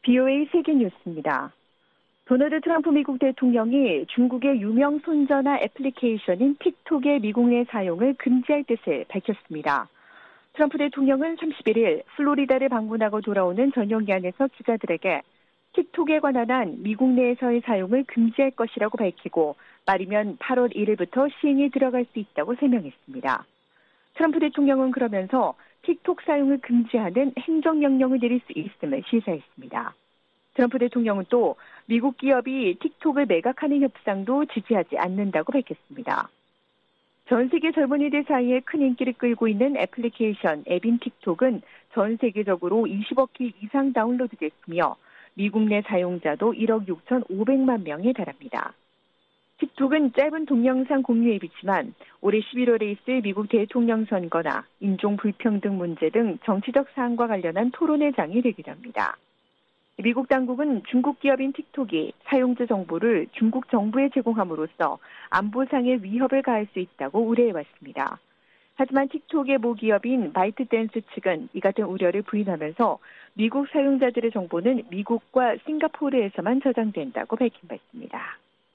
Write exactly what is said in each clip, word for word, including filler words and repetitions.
비오에이 세계뉴스입니다. 도널드 트럼프 미국 대통령이 중국의 유명 손전화 애플리케이션인 틱톡의 미국 내 사용을 금지할 뜻을 밝혔습니다. 트럼프 대통령은 삼십일일 플로리다를 방문하고 돌아오는 저녁야안에서 기자들에게 틱톡에 관한 한 미국 내에서의 사용을 금지할 것이라고 밝히고 말이면 팔월 일일부터 시행에 들어갈 수 있다고 설명했습니다. 트럼프 대통령은 그러면서 틱톡 사용을 금지하는 행정명령을 내릴 수 있음을 시사했습니다. 트럼프 대통령은 또 미국 기업이 틱톡을 매각하는 협상도 지지하지 않는다고 밝혔습니다. 전 세계 젊은이들 사이에 큰 인기를 끌고 있는 애플리케이션 앱인 틱톡은 전 세계적으로 이십억 회 이상 다운로드됐으며 미국 내 사용자도 일억 육천오백만 명에 달합니다. 틱톡은 짧은 동영상 공유 앱이지만 올해 십일월에 있을 미국 대통령 선거나 인종 불평등 문제 등 정치적 사안과 관련한 토론의 장이 되기도 합니다. 미국 당국은 중국 기업인 틱톡이 사용자 정보를 중국 정부에 제공함으로써 안보상의 위협을 가할 수 있다고 우려해왔습니다. 하지만 틱톡의 모기업인 바이트댄스 측은 이 같은 우려를 부인하면서 미국 사용자들의 정보는 미국과 싱가포르에서만 저장된다고 밝힌 바 있습니다.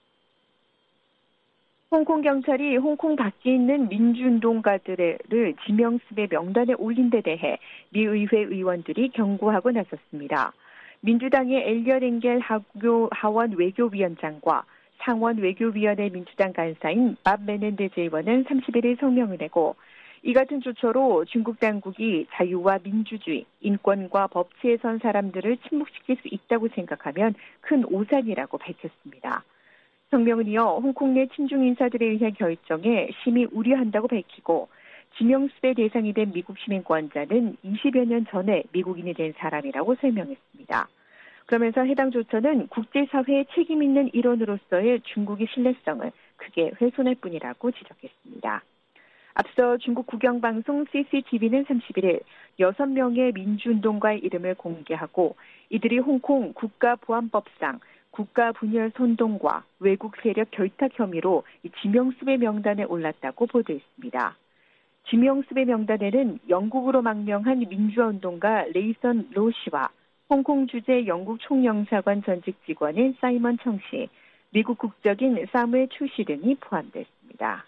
홍콩 경찰이 홍콩 밖에 있는 민주운동가들을 지명수배 명단에 올린 데 대해 미 의회 의원들이 경고하고 나섰습니다. 민주당의 엘리엇 엥겔 하원 외교위원장과 상원 외교위원회 민주당 간사인 밥 메넨데즈 의원은 삼십일일 성명을 내고 이 같은 조처로 중국 당국이 자유와 민주주의, 인권과 법치에 선 사람들을 침묵시킬 수 있다고 생각하면 큰 오산이라고 밝혔습니다. 성명은 이어 홍콩 내 친중 인사들에 의한 결정에 심히 우려한다고 밝히고 지명수배 대상이 된 미국 시민권자는 이십여 년 전에 미국인이 된 사람이라고 설명했습니다. 그러면서 해당 조처는 국제사회의 책임 있는 일원으로서의 중국의 신뢰성을 크게 훼손할 뿐이라고 지적했습니다. 앞서 중국 국영방송 씨씨티비는 삼십일일 여섯 명의 민주운동가의 이름을 공개하고 이들이 홍콩 국가보안법상 국가분열 선동과 외국 세력 결탁 혐의로 지명수배 명단에 올랐다고 보도했습니다. 지명수배 명단에는 영국으로 망명한 민주화운동가 레이선 로 씨와 홍콩 주재 영국 총영사관 전직 직원인 사이먼 청 씨, 미국 국적인 사무엘 추 씨 등이 포함됐습니다.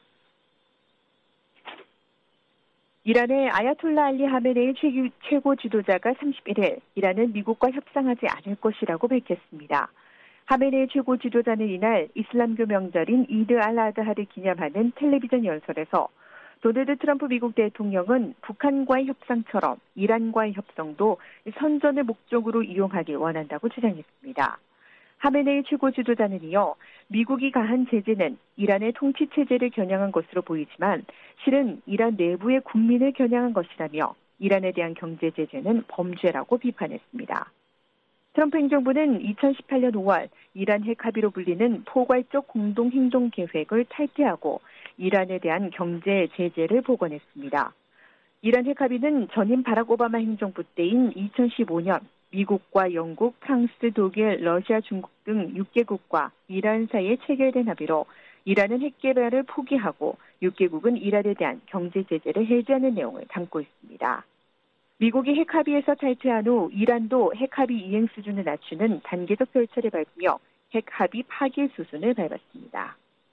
이란의 아야톨라 알리 하메네이 최고 지도자가 삼십일일 이란은 미국과 협상하지 않을 것이라고 밝혔습니다. 하메네이 최고 지도자는 이날 이슬람교 명절인 이드 알 아드하를 기념하는 텔레비전 연설에서 도널드 트럼프 미국 대통령은 북한과의 협상처럼 이란과의 협상도 선전을 목적으로 이용하길 원한다고 주장했습니다. 하메네이 최고 지도자는 이어 미국이 가한 제재는 이란의 통치체제를 겨냥한 것으로 보이지만 실은 이란 내부의 국민을 겨냥한 것이라며 이란에 대한 경제 제재는 범죄라고 비판했습니다. 트럼프 행정부는 이천십팔년 오월 이란 핵 합의로 불리는 포괄적 공동행동계획을 탈퇴하고 이란에 대한 경제 제재를 복원했습니다. 이란 핵 합의는 전임 바락 오바마 행정부 때인 이천십오년 미국과 영국, 프랑스, 독일, 러시아, 중국 등 육 개국과 이란 사이에 체결된 합의로 이란은 핵 개발을 포기하고 육 개국은 이란에 대한 경제 제재를 해제하는 내용을 담고 있습니다. 미국이 핵 합의에서 탈퇴한 후 이란도 핵 합의 이행 수준을 낮추는 단계적 절차를 밟으며 핵 합의 파기 수순을 밟았습니다.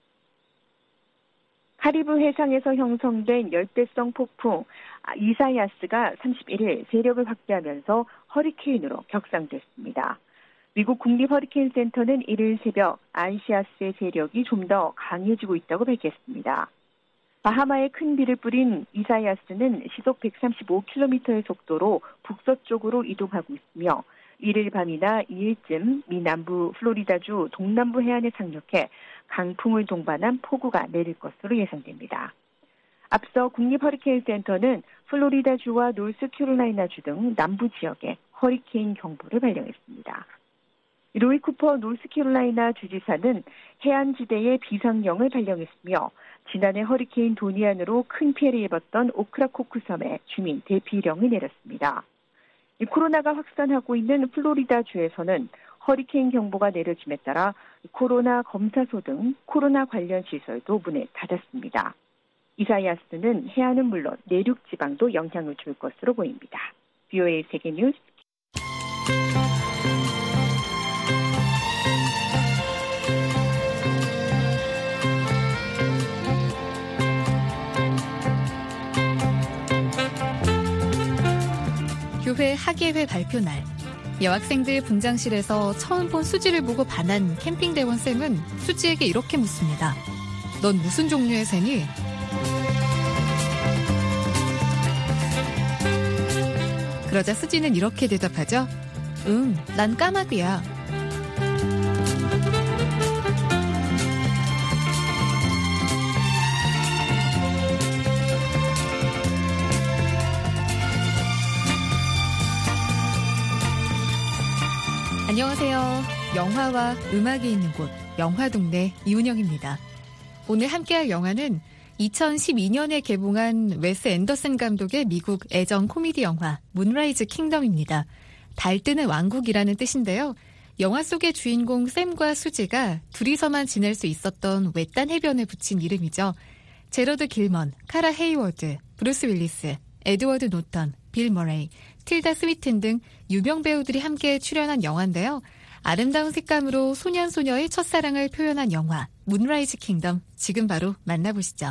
카리브 해상에서 형성된 열대성 폭풍 이사야스가 삼십일일 세력을 확대하면서 허리케인으로 격상됐습니다. 미국 국립허리케인센터는 일요일 새벽 아이시아스의 세력이 좀 더 강해지고 있다고 밝혔습니다. 바하마에 큰 비를 뿌린 이사야스는 시속 백삼십오 킬로미터의 속도로 북서쪽으로 이동하고 있으며 일요일 밤이나 이일쯤 미 남부 플로리다주 동남부 해안에 상륙해 강풍을 동반한 폭우가 내릴 것으로 예상됩니다. 앞서 국립허리케인센터는 플로리다주와 노스캐롤라이나주 등 남부 지역에 허리케인 경보를 발령했습니다. 로이 쿠퍼 노스캐롤라이나 주지사는 해안지대에 비상령을 발령했으며 지난해 허리케인 도니안으로 큰 피해를 입었던 오크라코크 섬에 주민 대피령을 내렸습니다. 코로나가 확산하고 있는 플로리다주에서는 허리케인 경보가 내려짐에 따라 코로나 검사소 등 코로나 관련 시설도 문을 닫았습니다. 이사야스는 해안은 물론 내륙 지방도 영향을 줄 것으로 보입니다. 비오에이 세계뉴스 교회 학예회 발표 날, 여학생들 분장실에서 처음 본 수지를 보고 반한 캠핑대원 쌤은 수지에게 이렇게 묻습니다. 넌 무슨 종류의 새니? 그러자 수지는 이렇게 대답하죠. 응, 난 까마귀야. 안녕하세요. 영화와 음악이 있는 곳, 영화동네 이운영입니다. 오늘 함께할 영화는 이천십이 년에 개봉한 웨스 앤더슨 감독의 미국 애정 코미디 영화 문라이즈 킹덤입니다. 달뜨는 왕국이라는 뜻인데요. 영화 속의 주인공 샘과 수지가 둘이서만 지낼 수 있었던 외딴 해변에 붙인 이름이죠. 제러드 길먼, 카라 헤이워드, 브루스 윌리스, 에드워드 노턴, 빌 머레이, 틸다 스위튼 등 유명 배우들이 함께 출연한 영화인데요. 아름다운 색감으로 소년소녀의 첫사랑을 표현한 영화 문라이즈 킹덤, 지금 바로 만나보시죠.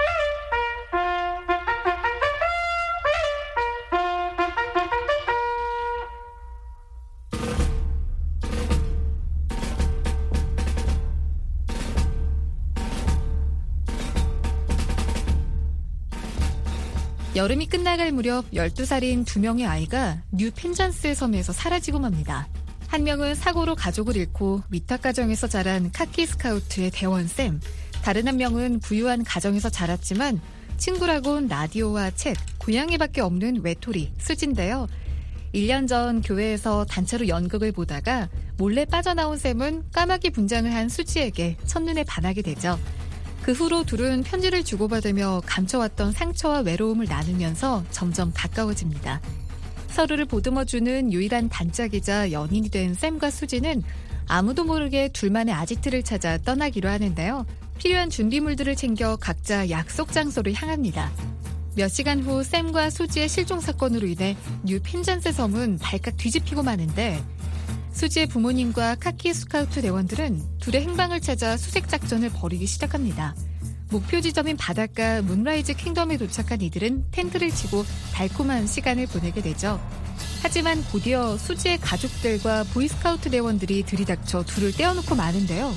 여름이 끝나갈 무렵 열두 살인 두 명의 아이가 뉴 펜잔스 섬에서 사라지고 맙니다. 한 명은 사고로 가족을 잃고 위탁 가정에서 자란 카키 스카우트의 대원쌤, 다른 한 명은 부유한 가정에서 자랐지만 친구라곤 라디오와 책, 고양이밖에 없는 외톨이 수지인데요. 일 년 전 교회에서 단체로 연극을 보다가 몰래 빠져나온 쌤은 까마귀 분장을 한 수지에게 첫눈에 반하게 되죠. 그 후로 둘은 편지를 주고받으며 감춰왔던 상처와 외로움을 나누면서 점점 가까워집니다. 서로를 보듬어주는 유일한 단짝이자 연인이 된 샘과 수지는 아무도 모르게 둘만의 아지트를 찾아 떠나기로 하는데요. 필요한 준비물들을 챙겨 각자 약속 장소를 향합니다. 몇 시간 후 샘과 수지의 실종 사건으로 인해 뉴 펜잔스 섬은 발칵 뒤집히고 마는데 수지의 부모님과 카키 스카우트 대원들은 둘의 행방을 찾아 수색 작전을 벌이기 시작합니다. 목표 지점인 바닷가 문라이즈 킹덤에 도착한 이들은 텐트를 치고 달콤한 시간을 보내게 되죠. 하지만 곧이어 수지의 가족들과 보이스카우트 대원들이 들이닥쳐 둘을 떼어놓고 마는데요.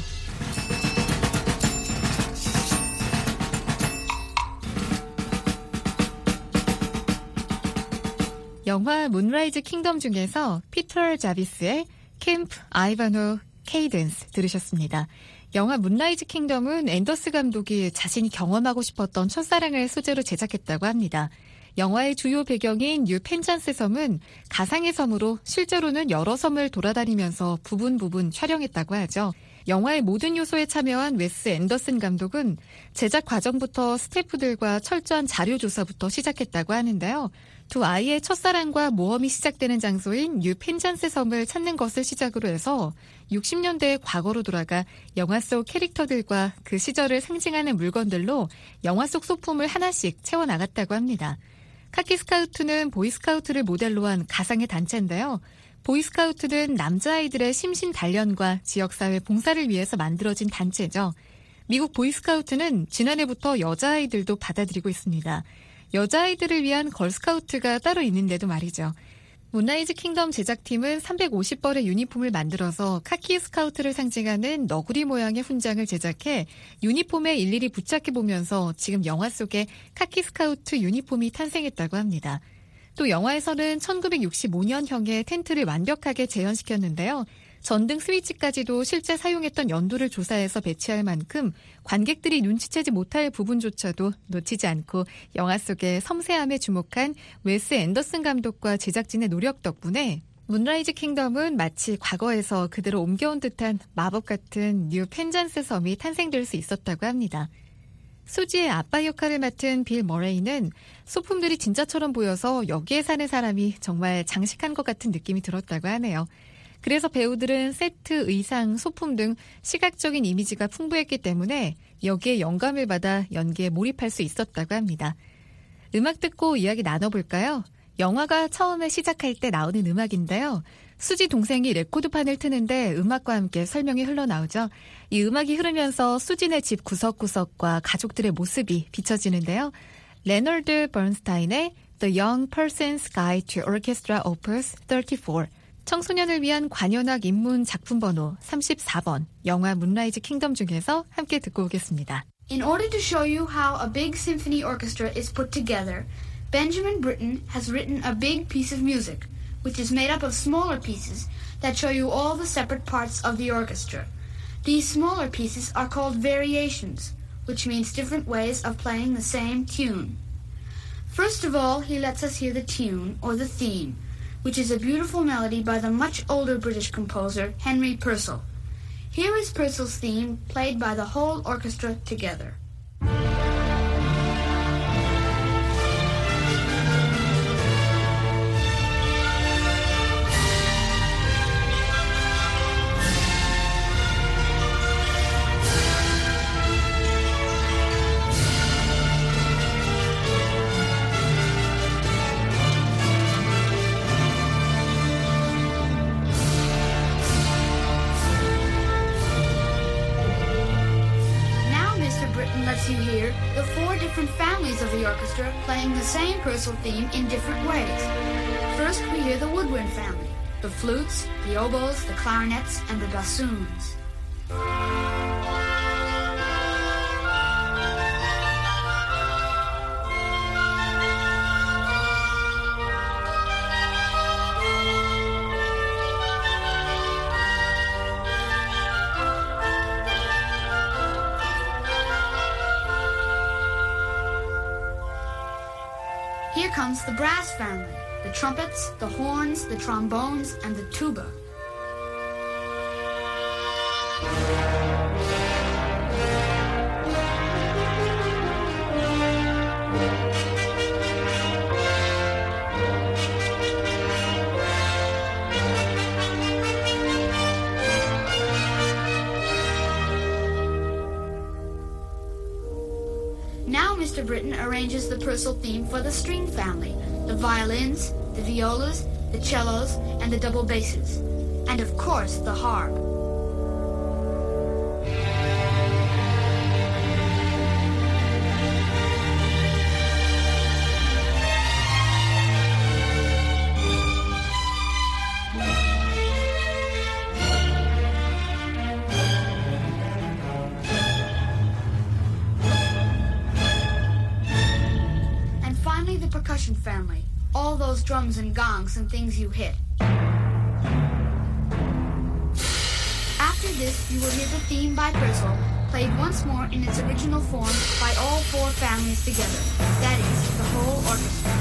영화 문라이즈 킹덤 중에서 피터 자비스의 캠프 아이바노 케이던스 들으셨습니다. 영화 문라이즈 킹덤은 앤더스 감독이 자신이 경험하고 싶었던 첫사랑을 소재로 제작했다고 합니다. 영화의 주요 배경인 뉴 펜잔스 섬은 가상의 섬으로 실제로는 여러 섬을 돌아다니면서 부분 부분 촬영했다고 하죠. 영화의 모든 요소에 참여한 웨스 앤더슨 감독은 제작 과정부터 스태프들과 철저한 자료 조사부터 시작했다고 하는데요. 두 아이의 첫사랑과 모험이 시작되는 장소인 뉴 펜잔스 섬을 찾는 것을 시작으로 해서 육십 년대의 과거로 돌아가 영화 속 캐릭터들과 그 시절을 상징하는 물건들로 영화 속 소품을 하나씩 채워나갔다고 합니다. 카키 스카우트는 보이스카우트를 모델로 한 가상의 단체인데요. 보이스카우트는 남자아이들의 심신 단련과 지역사회 봉사를 위해서 만들어진 단체죠. 미국 보이스카우트는 지난해부터 여자아이들도 받아들이고 있습니다. 여자아이들을 위한 걸스카우트가 따로 있는데도 말이죠. 문라이즈 킹덤 제작팀은 삼백오십 벌의 유니폼을 만들어서 카키 스카우트를 상징하는 너구리 모양의 훈장을 제작해 유니폼에 일일이 부착해보면서 지금 영화 속에 카키 스카우트 유니폼이 탄생했다고 합니다. 또 영화에서는 천구백육십오 년형의 텐트를 완벽하게 재현시켰는데요. 전등 스위치까지도 실제 사용했던 연도를 조사해서 배치할 만큼 관객들이 눈치채지 못할 부분조차도 놓치지 않고 영화 속의 섬세함에 주목한 웨스 앤더슨 감독과 제작진의 노력 덕분에 문라이즈 킹덤은 마치 과거에서 그대로 옮겨온 듯한 마법 같은 뉴 펜잔스 섬이 탄생될 수 있었다고 합니다. 수지의 아빠 역할을 맡은 빌 머레이는 소품들이 진짜처럼 보여서 여기에 사는 사람이 정말 장식한 것 같은 느낌이 들었다고 하네요. 그래서 배우들은 세트, 의상, 소품 등 시각적인 이미지가 풍부했기 때문에 여기에 영감을 받아 연기에 몰입할 수 있었다고 합니다. 음악 듣고 이야기 나눠볼까요? 영화가 처음에 시작할 때 나오는 음악인데요. 수지 동생이 레코드판을 트는데 음악과 함께 설명이 흘러나오죠. 이 음악이 흐르면서 수지네 집 구석구석과 가족들의 모습이 비춰지는데요. 레너드 번스타인의 The Young Person's Guide to Orchestra Opus 삼십사, 청소년을 위한 관현악 입문 작품 번호 삼십사 번, 영화 문라이즈 킹덤 중에서 함께 듣고 오겠습니다. In order to show you how a big symphony orchestra is put together, Benjamin Britten has written a big piece of music, which is made up of smaller pieces that show you all the separate parts of the orchestra. These smaller pieces are called variations, which means different ways of playing the same tune. First of all, he lets us hear the tune, or the theme, which is a beautiful melody by the much older British composer Henry Purcell. Here is Purcell's theme, played by the whole orchestra together. You hear the four different families of the orchestra playing the same Purcell theme in different ways. First, we hear the woodwind family, the flutes, the oboes, the clarinets, and the bassoons. Here comes the brass family, the trumpets, the horns, the trombones, and the tuba. Now Mister Britten arranges the Purcell theme for the string family, the violins, the violas, the cellos, and the double basses, and of course the harp. Percussion family, all those drums and gongs and things you hit. After this, you will hear the theme by Purcell, played once more in its original form by all four families together. That is, the whole orchestra.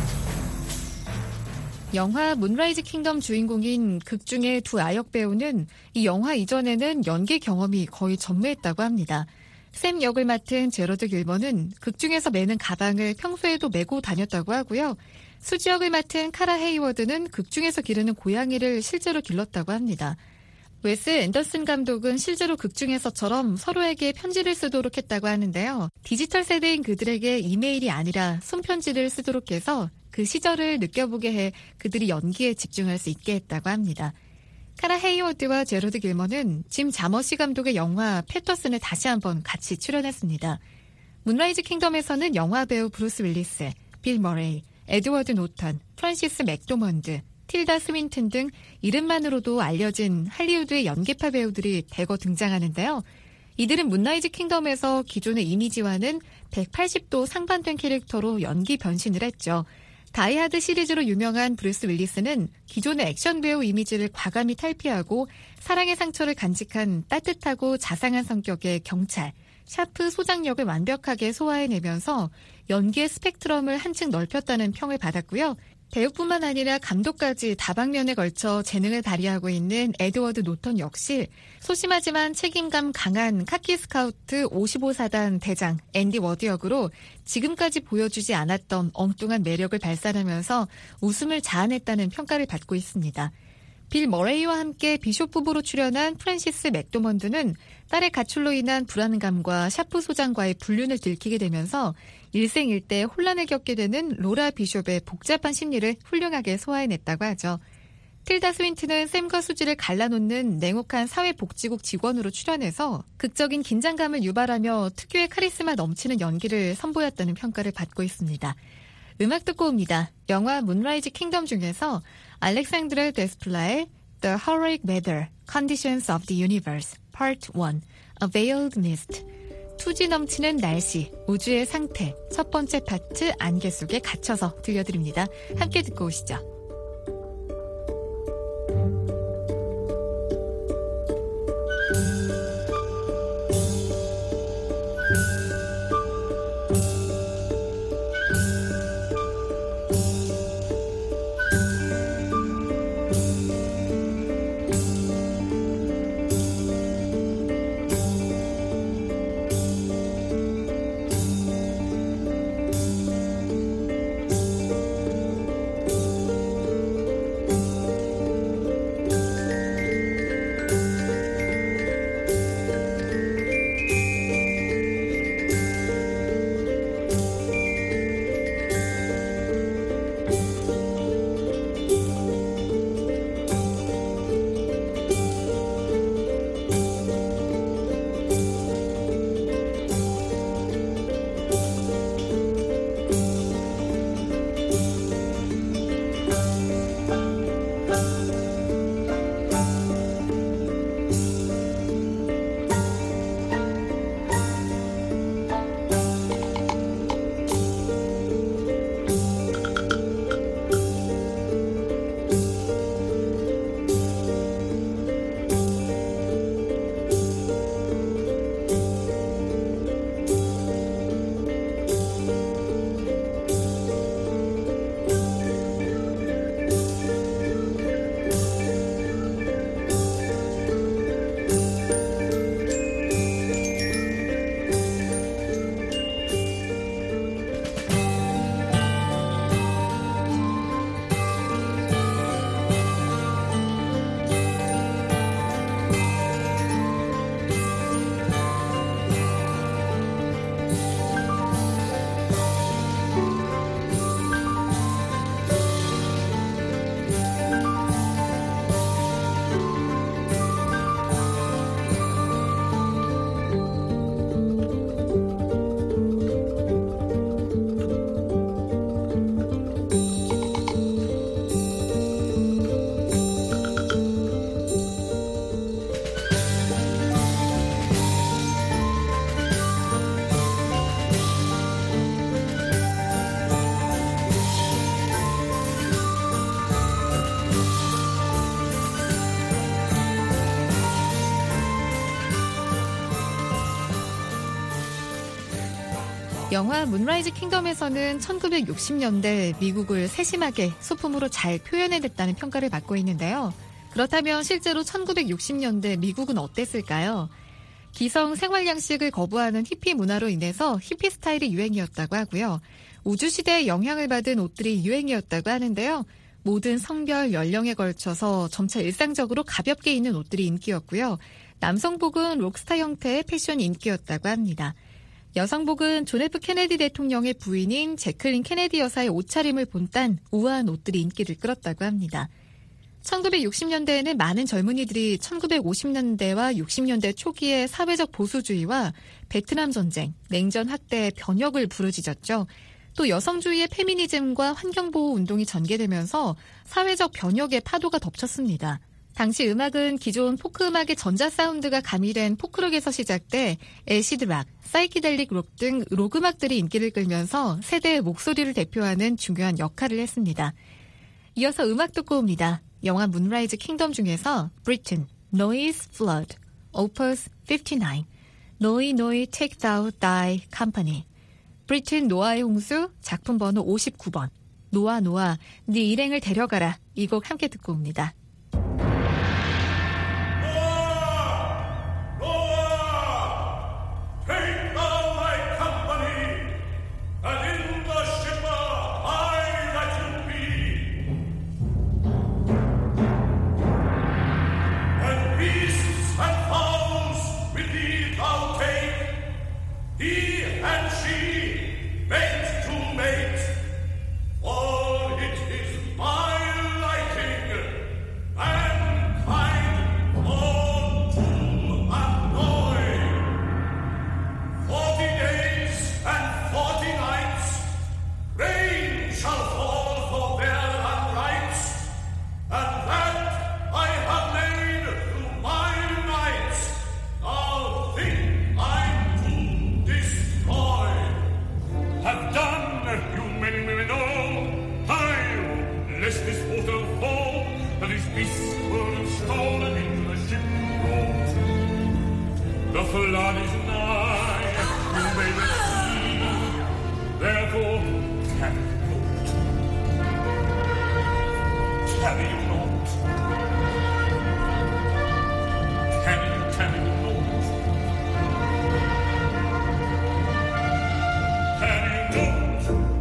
영화 문라이즈 킹덤 주인공인 극중의 두 아역 배우는 이 영화 이전에는 연기 경험이 거의 전무했다고 합니다. 샘 역을 맡은 제러드 길버는 극중에서 매는 가방을 평소에도 메고 다녔다고 하고요. 수지 역을 맡은 카라 헤이워드는 극중에서 기르는 고양이를 실제로 길렀다고 합니다. 웨스 앤더슨 감독은 실제로 극중에서처럼 서로에게 편지를 쓰도록 했다고 하는데요. 디지털 세대인 그들에게 이메일이 아니라 손편지를 쓰도록 해서 그 시절을 느껴보게 해 그들이 연기에 집중할 수 있게 했다고 합니다. 카라 헤이워드와 제러드 길머는 짐 자머시 감독의 영화 패터슨에 다시 한번 같이 출연했습니다. 문라이즈 킹덤에서는 영화 배우 브루스 윌리스, 빌 머레이, 에드워드 노턴, 프란시스 맥도먼드, 틸다 스윈튼 등 이름만으로도 알려진 할리우드의 연기파 배우들이 대거 등장하는데요. 이들은 문라이즈 킹덤에서 기존의 이미지와는 백팔십 도 상반된 캐릭터로 연기 변신을 했죠. 다이하드 시리즈로 유명한 브루스 윌리스는 기존의 액션 배우 이미지를 과감히 탈피하고 사랑의 상처를 간직한 따뜻하고 자상한 성격의 경찰, 샤프 소장 역을 완벽하게 소화해내면서 연기의 스펙트럼을 한층 넓혔다는 평을 받았고요. 배우뿐만 아니라 감독까지 다방면에 걸쳐 재능을 발휘하고 있는 에드워드 노턴 역시 소심하지만 책임감 강한 카키 스카우트 오십오 사단 대장 앤디 워드 역으로 지금까지 보여주지 않았던 엉뚱한 매력을 발산하면서 웃음을 자아냈다는 평가를 받고 있습니다. 빌 머레이와 함께 비숍 후보로 출연한 프란시스 맥도먼드는 딸의 가출로 인한 불안감과 샤프 소장과의 불륜을 들키게 되면서 일생일대 혼란을 겪게 되는 로라 비숍의 복잡한 심리를 훌륭하게 소화해냈다고 하죠. 틸다 스윈튼은 샘과 수지를 갈라놓는 냉혹한 사회복지국 직원으로 출연해서 극적인 긴장감을 유발하며 특유의 카리스마 넘치는 연기를 선보였다는 평가를 받고 있습니다. 음악 듣고 옵니다. 영화 문라이즈 킹덤 중에서 알렉산드르 데스플라의 The Heroic Weather, Conditions of the Universe, Part 원, A Veiled Mist, 투지 넘치는 날씨, 우주의 상태, 첫 번째 파트 안개 속에 갇혀서 들려드립니다. 함께 듣고 오시죠. 영화 문라이즈 킹덤에서는 천구백육십 년대 미국을 세심하게 소품으로 잘 표현해냈다는 평가를 받고 있는데요. 그렇다면 실제로 천구백육십 년대 미국은 어땠을까요? 기성 생활 양식을 거부하는 히피 문화로 인해서 히피 스타일이 유행이었다고 하고요. 우주시대의 영향을 받은 옷들이 유행이었다고 하는데요. 모든 성별, 연령에 걸쳐서 점차 일상적으로 가볍게 입는 옷들이 인기였고요. 남성복은 록스타 형태의 패션이 인기였다고 합니다. 여성복은 존 에프 케네디 대통령의 부인인 제클린 케네디 여사의 옷차림을 본딴 우아한 옷들이 인기를 끌었다고 합니다. 천구백육십 년대에는 많은 젊은이들이 천구백오십 년대와 육십 년대 초기의 사회적 보수주의와 베트남 전쟁, 냉전 확대의 변혁을 부르짖었죠. 또 여성주의의 페미니즘과 환경보호 운동이 전개되면서 사회적 변혁의 파도가 덮쳤습니다. 당시 음악은 기존 포크 음악의 전자 사운드가 가미된 포크록에서 시작돼 애시드락, 사이키델릭 록 등 록 음악들이 인기를 끌면서 세대의 목소리를 대표하는 중요한 역할을 했습니다. 이어서 음악 듣고 옵니다. 영화 문라이즈 킹덤 중에서 브리튼, Noise Flood, Opus 오십구, 노이 노이 Take Thou Thy Company, 브리튼 노아의 홍수, 작품 번호 오십구 번, 노아 노아 네 일행을 데려가라. 이 곡 함께 듣고 옵니다. Can you not? Can you, can you not? Can you not?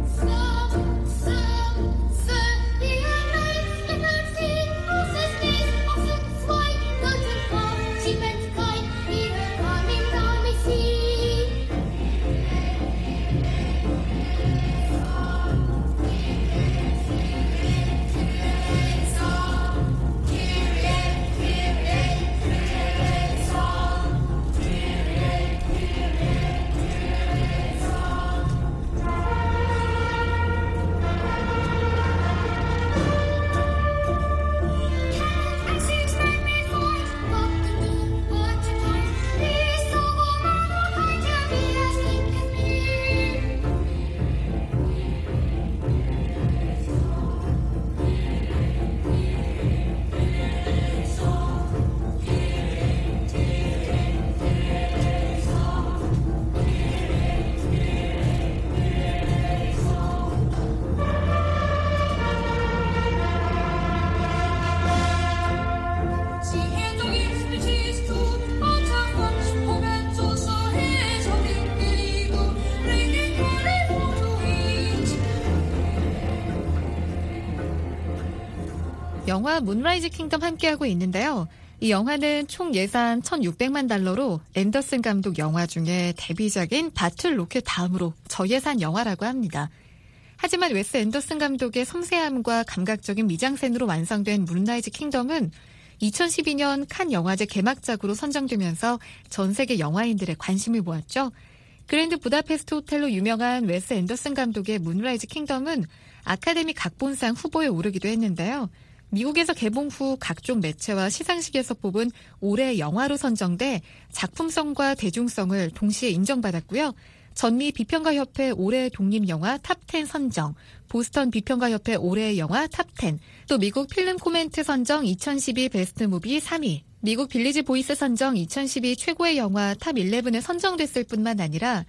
영화 문라이즈 킹덤 함께하고 있는데요. 이 영화는 총 예산 천육백만 달러로 앤더슨 감독 영화 중에 데뷔작인 바틀 로켓 다음으로 저예산 영화라고 합니다. 하지만 웨스 앤더슨 감독의 섬세함과 감각적인 미장센으로 완성된 문라이즈 킹덤은 이천십이 년 칸 영화제 개막작으로 선정되면서 전 세계 영화인들의 관심을 모았죠. 그랜드 부다페스트 호텔로 유명한 웨스 앤더슨 감독의 문라이즈 킹덤은 아카데미 각본상 후보에 오르기도 했는데요. 미국에서 개봉 후 각종 매체와 시상식에서 뽑은 올해의 영화로 선정돼 작품성과 대중성을 동시에 인정받았고요. 전미 비평가협회 올해의 독립영화 탑 텐 선정, 보스턴 비평가협회 올해의 영화 탑 텐, 또 미국 필름 코멘트 선정 이천십이 베스트 무비 삼 위, 미국 빌리지 보이스 선정 이천십이 최고의 영화 탑 십일에 선정됐을 뿐만 아니라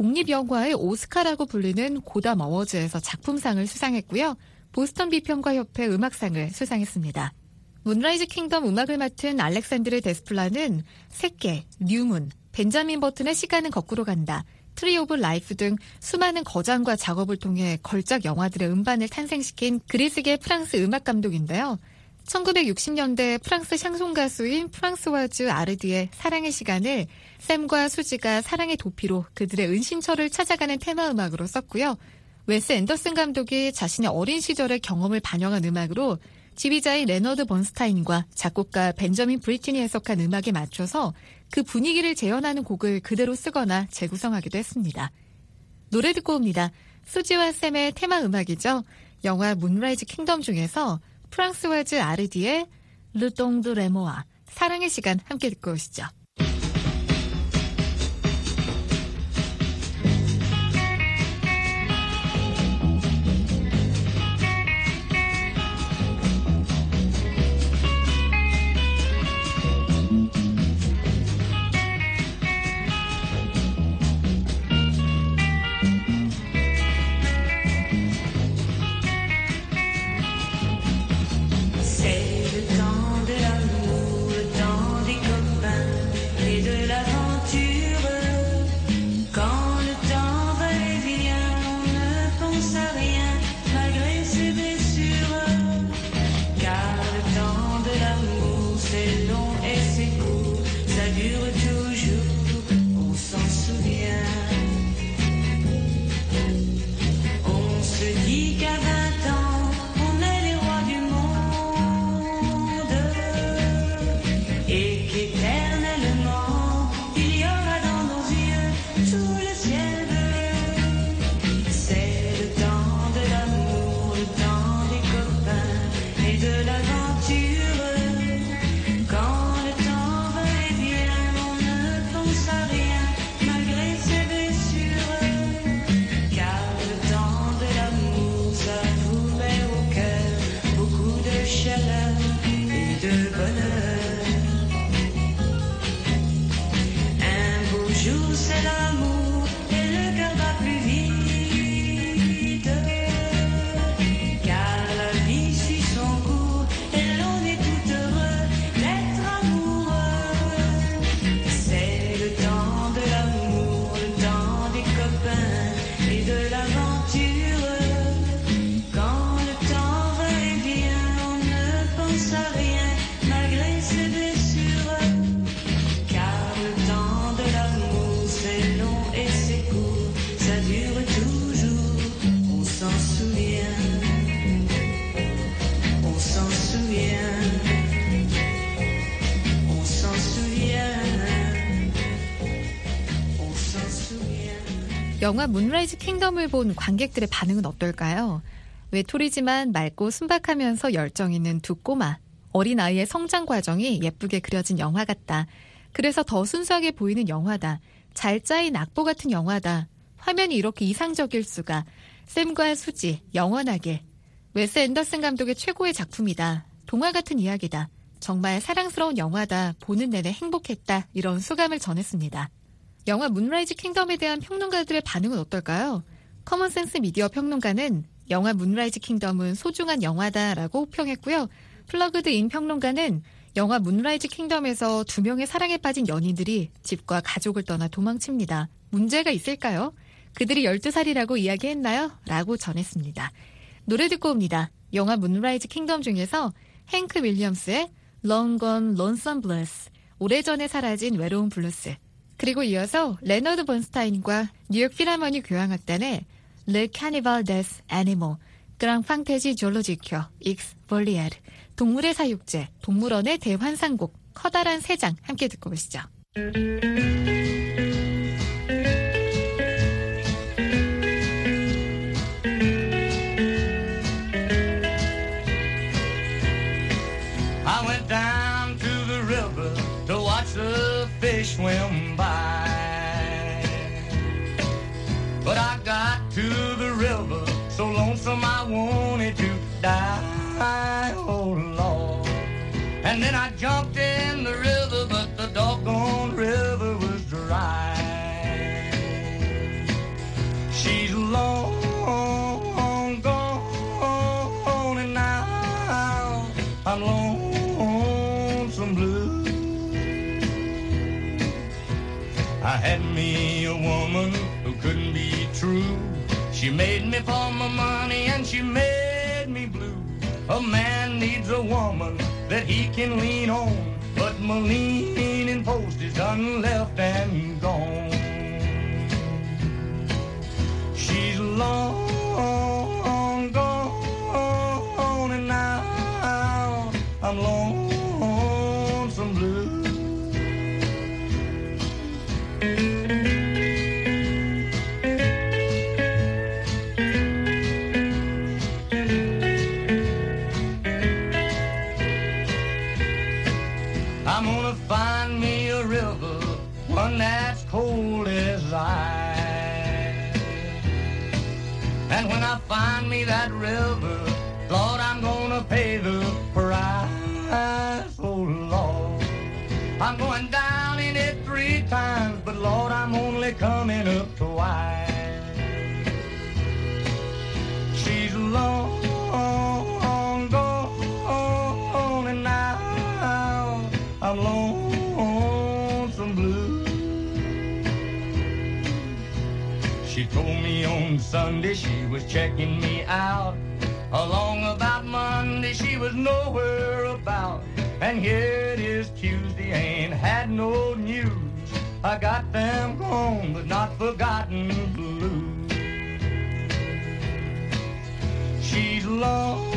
독립영화의 오스카라고 불리는 고담 어워즈에서 작품상을 수상했고요. 보스턴 비평가협회 음악상을 수상했습니다. 문라이즈 킹덤 음악을 맡은 알렉산드르 데스플라는 새끼, 뉴문, 벤자민 버튼의 시간은 거꾸로 간다, 트리 오브 라이프 등 수많은 거장과 작업을 통해 걸작 영화들의 음반을 탄생시킨 그리스계 프랑스 음악 감독인데요. 천구백육십 년대 프랑스 샹송 가수인 프랑스와즈 아르디의 사랑의 시간을 샘과 수지가 사랑의 도피로 그들의 은신처를 찾아가는 테마 음악으로 썼고요. 웨스 앤더슨 감독이 자신의 어린 시절의 경험을 반영한 음악으로 지휘자인 레너드 번스타인과 작곡가 벤저민 브리튼이 해석한 음악에 맞춰서 그 분위기를 재현하는 곡을 그대로 쓰거나 재구성하기도 했습니다. 노래 듣고 옵니다. 수지와 샘의 테마 음악이죠. 영화 문라이즈 킹덤 중에서 프랑스와즈 아르디의 르동 드 레모아, 사랑의 시간 함께 듣고 오시죠. C'est le temps de l'amour, le temps des copains. 영화 문라이즈 킹덤을 본 관객들의 반응은 어떨까요? 외톨이지만 맑고 순박하면서 열정 있는 두 꼬마. 어린아이의 성장 과정이 예쁘게 그려진 영화 같다. 그래서 더 순수하게 보이는 영화다. 잘 짜인 악보 같은 영화다. 화면이 이렇게 이상적일 수가. 샘과 수지, 영원하게. 웨스 앤더슨 감독의 최고의 작품이다. 동화 같은 이야기다. 정말 사랑스러운 영화다. 보는 내내 행복했다. 이런 소감을 전했습니다. 영화 문라이즈 킹덤에 대한 평론가들의 반응은 어떨까요? 커먼센스 미디어 평론가는 영화 문라이즈 킹덤은 소중한 영화다라고 호평했고요. 플러그드 인 평론가는 영화 문라이즈 킹덤에서 두 명의 사랑에 빠진 연인들이 집과 가족을 떠나 도망칩니다. 문제가 있을까요? 그들이 열두 살이라고 이야기했나요? 라고 전했습니다. 노래 듣고 옵니다. 영화 문라이즈 킹덤 중에서 행크 윌리엄스의 Long Gone Lonesome Blues, 오래전에 사라진 외로운 블루스. 그리고 이어서 레너드 번스타인과 뉴욕 필하모니 교향악단의 Le Carnival des Animaux, 그랑 팡테지 졸로지큐, 익스 볼리에르, 동물의 사육제, 동물원의 대환상곡, 커다란 새장 함께 듣고 보시죠. I went down to the river to watch the fish swim by. But I got to the river so lonesome I wanted to die, oh Lord. And then I jumped in the river, but the doggone river was dry. She's long gone, and now I'm lonesome blue. I had me a woman who couldn't be true. She made me for my money and she made me blue. A man needs a woman that he can lean on, but my leaning post is done left and gone. She's long gone, and now I'm lonesome blue. I'm gonna find me a river, one that's cold as ice. And when I find me that river, Lord, I'm gonna pay the price. Oh Lord, I'm going down in it three times, but Lord, I'm only coming up twice. She's long gone, and now I'm lonesome blue. She told me on Sunday she was checking me out. Along about Monday she was nowhere about. And here it is Tuesday, ain't had no news. I got them gone but not forgotten blues. She's long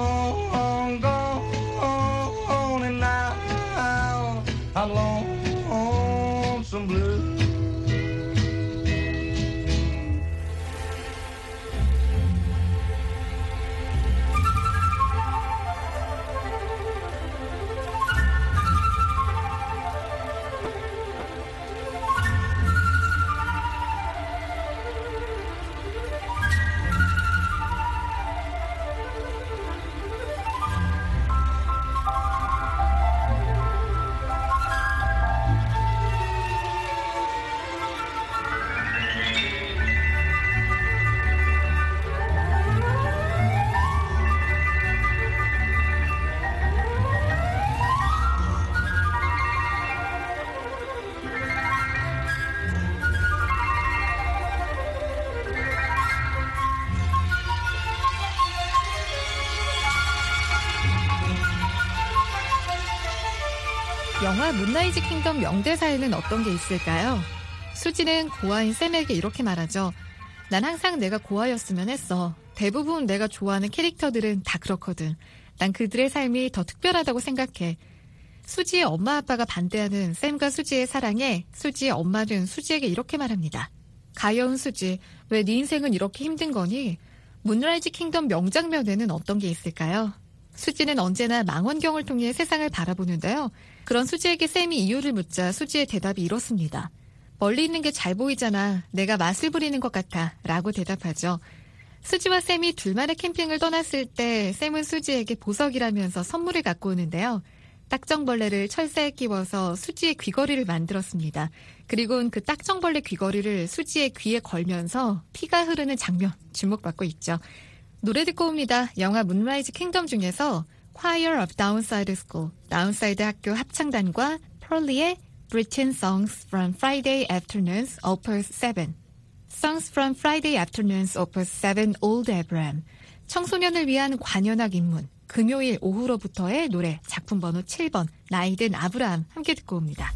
gone, and now I'm lonesome blue. 영화 문라이즈 킹덤 명대사에는 어떤 게 있을까요? 수지는 고아인 샘에게 이렇게 말하죠. 난 항상 내가 고아였으면 했어. 대부분 내가 좋아하는 캐릭터들은 다 그렇거든. 난 그들의 삶이 더 특별하다고 생각해. 수지의 엄마 아빠가 반대하는 샘과 수지의 사랑에 수지의 엄마는 수지에게 이렇게 말합니다. 가여운 수지, 왜 네 인생은 이렇게 힘든 거니? 문라이즈 킹덤 명장면에는 어떤 게 있을까요? 수지는 언제나 망원경을 통해 세상을 바라보는데요. 그런 수지에게 샘이 이유를 묻자 수지의 대답이 이렇습니다. 멀리 있는 게 잘 보이잖아. 내가 맛을 부리는 것 같아. 라고 대답하죠. 수지와 샘이 둘만의 캠핑을 떠났을 때 샘은 수지에게 보석이라면서 선물을 갖고 오는데요. 딱정벌레를 철사에 끼워서 수지의 귀걸이를 만들었습니다. 그리고는 그 딱정벌레 귀걸이를 수지의 귀에 걸면서 피가 흐르는 장면 주목받고 있죠. 노래 듣고 옵니다. 영화 문라이즈 킹덤 중에서 Choir of Downside School, 다운사이드 학교 합창단과 펄리의 Britain Songs from Friday Afternoons, Opus seven. Songs from Friday Afternoons, Opus seven, Old Abraham. 청소년을 위한 관현악 입문. 금요일 오후로부터의 노래 작품 번호 칠 번 나이든 아브라함 함께 듣고 옵니다.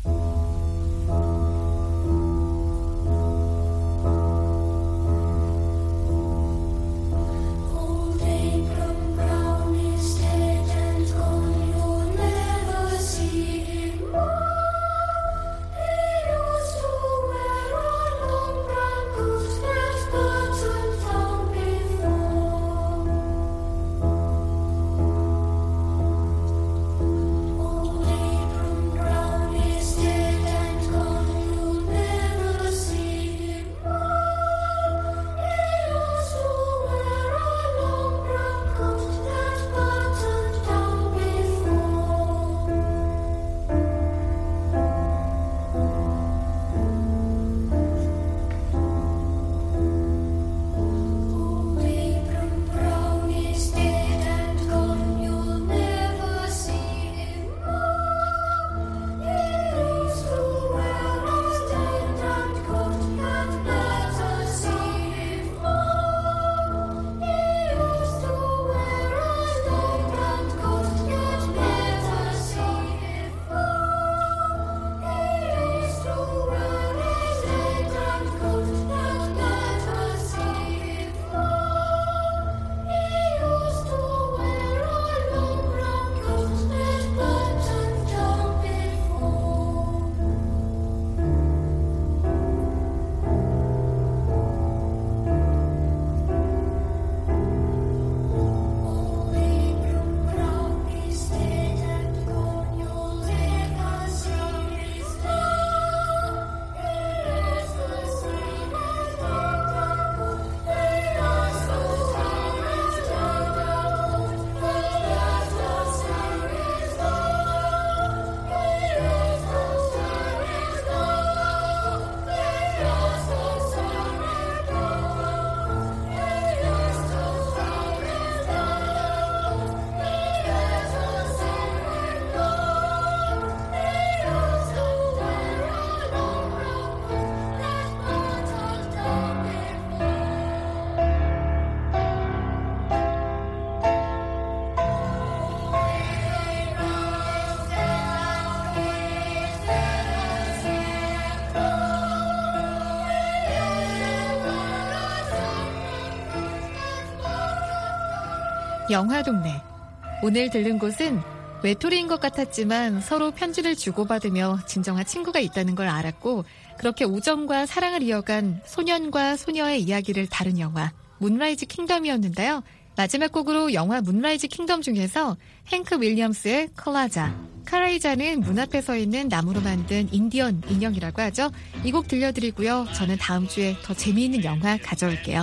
영화동네. 오늘 들른 곳은 외톨이인 것 같았지만 서로 편지를 주고받으며 진정한 친구가 있다는 걸 알았고 그렇게 우정과 사랑을 이어간 소년과 소녀의 이야기를 다룬 영화 문라이즈 킹덤이었는데요. 마지막 곡으로 영화 문라이즈 킹덤 중에서 행크 윌리엄스의 컬라자. 카라이자는 문 앞에 서 있는 나무로 만든 인디언 인형이라고 하죠. 이 곡 들려드리고요. 저는 다음 주에 더 재미있는 영화 가져올게요.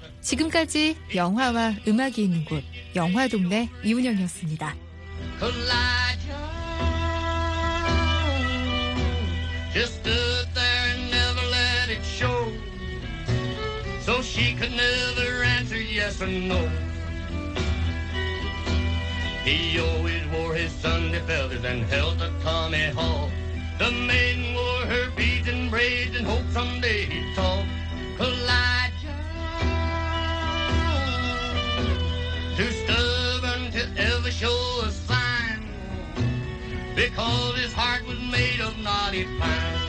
지금까지 영화와 음악이 있는 곳 영화동네 이운영이었습니다. Just stood there and never let it show. So she could never answer yes or no. He always wore his Sunday feathers and held a tomahawk. The maiden wore her beads and braids and hoped someday he'd talk. Elijah, too stubborn to ever show a sign, because his heart was made of knotty pine.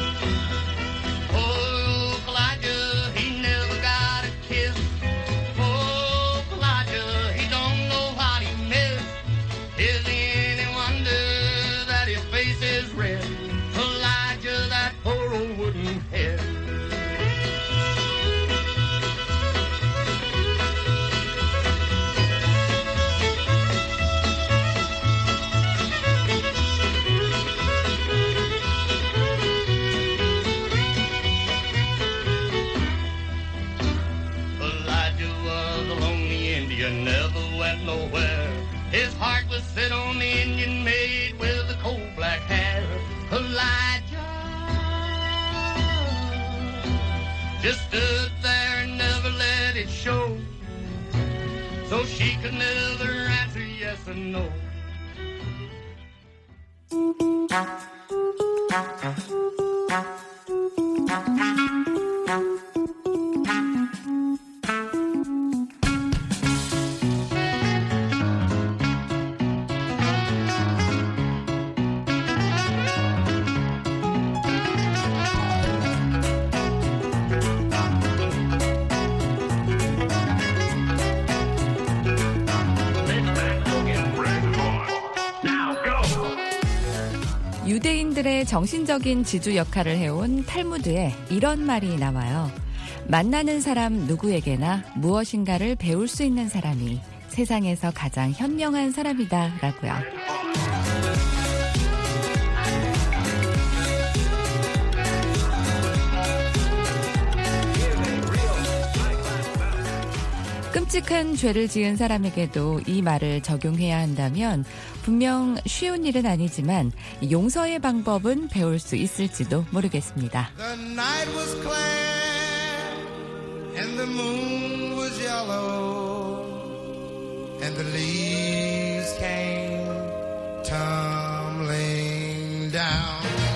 Oh, Elijah, he never got a kiss. Oh, Elijah, he don't know what he missed. Is it any wonder that his face is red? Elijah, that poor old wooden head. never went nowhere. His heart was set on the Indian maid with the coal black hair. Elijah just stood there and never let it show, so she could never answer yes or no. 유대인들의 정신적인 지주 역할을 해온 탈무드에 이런 말이 나와요. 만나는 사람 누구에게나 무엇인가를 배울 수 있는 사람이 세상에서 가장 현명한 사람이다 라고요. 끔찍한 죄를 지은 사람에게도 이 말을 적용해야 한다면 분명 쉬운 일은 아니지만 용서의 방법은 배울 수 있을지도 모르겠습니다. The night was clear and the moon was yellow and the leaves came tumbling down.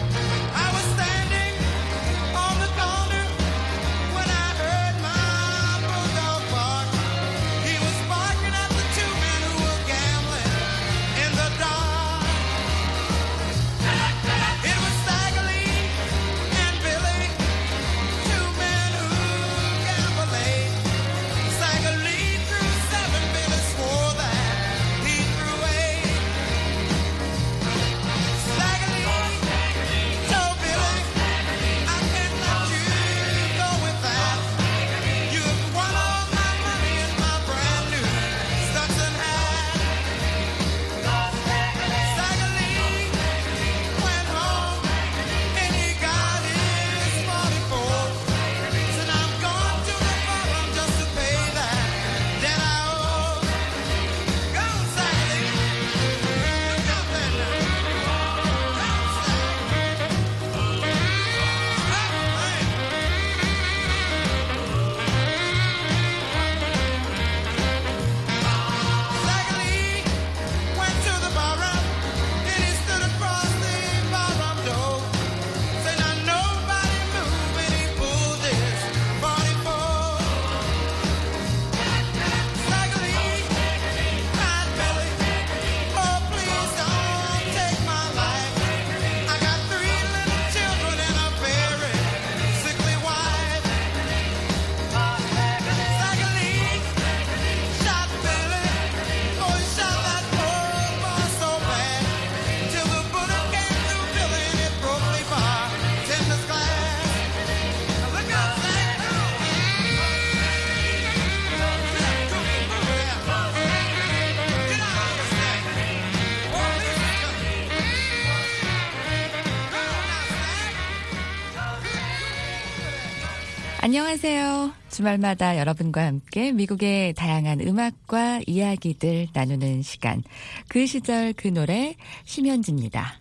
안녕하세요. 주말마다 여러분과 함께 미국의 다양한 음악과 이야기들 나누는 시간. 그 시절 그 노래 심현지입니다.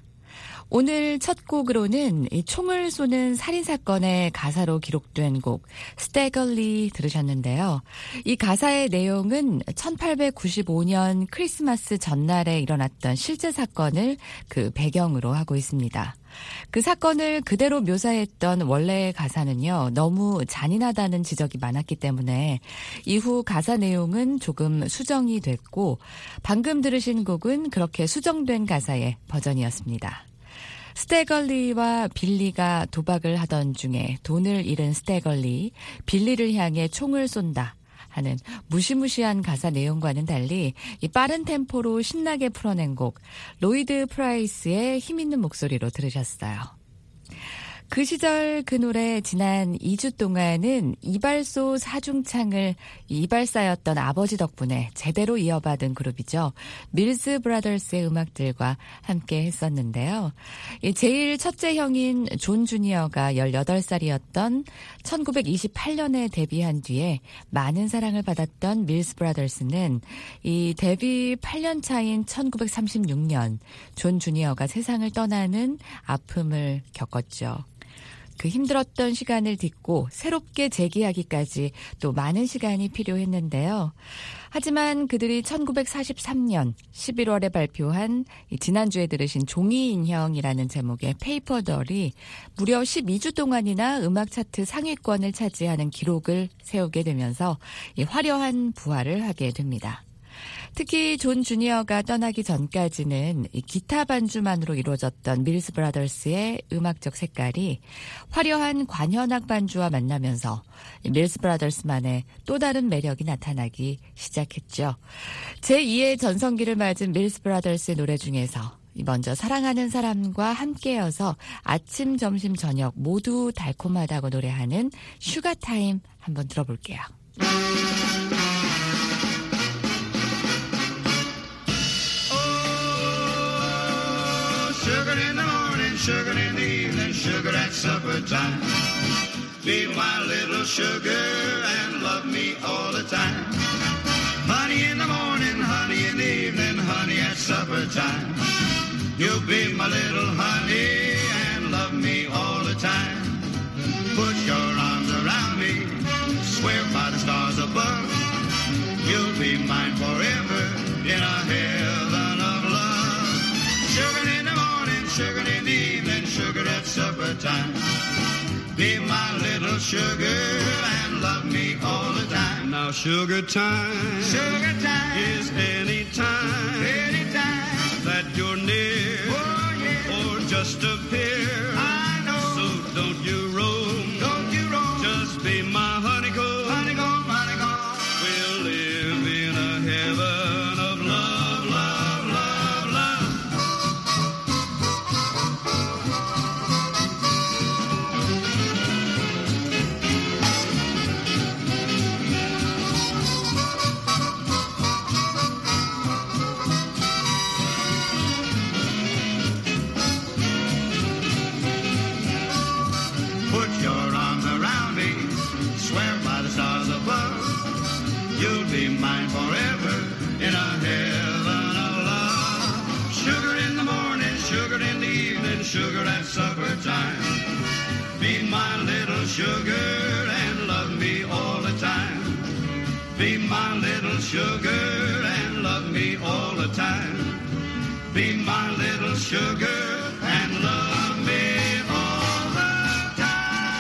오늘 첫 곡으로는 이 총을 쏘는 살인사건의 가사로 기록된 곡 스태걸리 들으셨는데요. 이 가사의 내용은 천팔백구십오 년 크리스마스 전날에 일어났던 실제 사건을 그 배경으로 하고 있습니다. 그 사건을 그대로 묘사했던 원래의 가사는요, 너무 잔인하다는 지적이 많았기 때문에 이후 가사 내용은 조금 수정이 됐고 방금 들으신 곡은 그렇게 수정된 가사의 버전이었습니다. 스태걸리와 빌리가 도박을 하던 중에 돈을 잃은 스태걸리, 빌리를 향해 총을 쏜다 하는 무시무시한 가사 내용과는 달리 이 빠른 템포로 신나게 풀어낸 곡 로이드 프라이스의 힘있는 목소리로 들으셨어요. 그 시절 그 노래 지난 이 주 동안은 이발소 사중창을 이발사였던 아버지 덕분에 제대로 이어받은 그룹이죠. 밀스 브라더스의 음악들과 함께 했었는데요. 제일 첫째 형인 존 주니어가 열여덟 살이었던 천구백이십팔 년에 데뷔한 뒤에 많은 사랑을 받았던 밀스 브라더스는 이 데뷔 팔 년 차인 천구백삼십육 년 존 주니어가 세상을 떠나는 아픔을 겪었죠. 그 힘들었던 시간을 딛고 새롭게 재기하기까지 또 많은 시간이 필요했는데요. 하지만 그들이 천구백사십삼 년 십일월에 발표한 지난주에 들으신 종이인형이라는 제목의 페이퍼돌이 무려 십이 주 동안이나 음악 차트 상위권을 차지하는 기록을 세우게 되면서 화려한 부활을 하게 됩니다. 특히 존 주니어가 떠나기 전까지는 이 기타 반주만으로 이루어졌던 밀스 브라더스의 음악적 색깔이 화려한 관현악 반주와 만나면서 밀스 브라더스만의 또 다른 매력이 나타나기 시작했죠. 제이의 전성기를 맞은 밀스 브라더스의 노래 중에서 먼저 사랑하는 사람과 함께여서 아침, 점심, 저녁 모두 달콤하다고 노래하는 슈가타임 한번 들어볼게요. Sugar in the morning, sugar in the evening, sugar at supper time. Be my little sugar and love me all the time. Honey in the morning, honey in the evening, honey at supper time. You'll be my little honey and love me all the time. Put your arms around me, swear by the stars above. You'll be mine forever in a heaven of love. Sugar in the morning, sugar in the evening, sugar at supper time. Be my little sugar and love me all the time. Now sugar time, sugar time is any time, any time that you're near, oh, yeah. Or just appear. I know. So don't you roam, don't you roam. Just be my honeycomb, honeycomb, honeycomb. We'll live in a heaven of love, love, love, love. Put your arms around me, swear by the stars above. You'll be mine forever in a heaven of love. Sugar in the morning, sugar in the evening, sugar at supper time. Be my little sugar and love me all the time. Be my little sugar and love me all the time. Be my little sugar and love me all the time.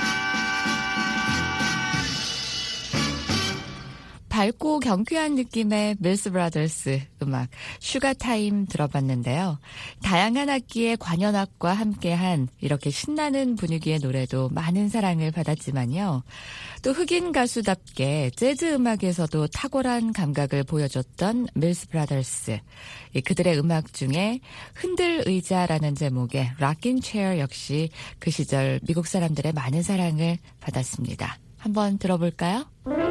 밝고 경쾌한 느낌의 밀스 브라더스 음악 슈가타임 들어봤는데요. 다양한 악기의 관현악과 함께한 이렇게 신나는 분위기의 노래도 많은 사랑을 받았지만요. 또 흑인 가수답게 재즈 음악에서도 탁월한 감각을 보여줬던 밀스 브라더스. 그들의 음악 중에 흔들 의자라는 제목의 락인 체어 역시 그 시절 미국 사람들의 많은 사랑을 받았습니다. 한번 들어볼까요?